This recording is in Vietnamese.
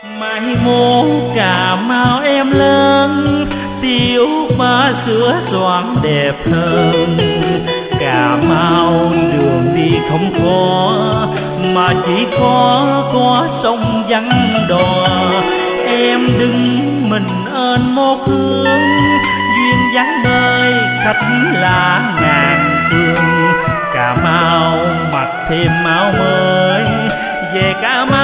mai mốt Cà Mau em lớn, tiểu ba sữa xoan đẹp hơn. Cà Mau đường đi không khó, mà chỉ có sông vắng đò. Em đứng mình ơn một hướng, duyên dáng nơi khách lạ ngàn phương. Cà Mau mặc thêm áo mới, về Cà Mau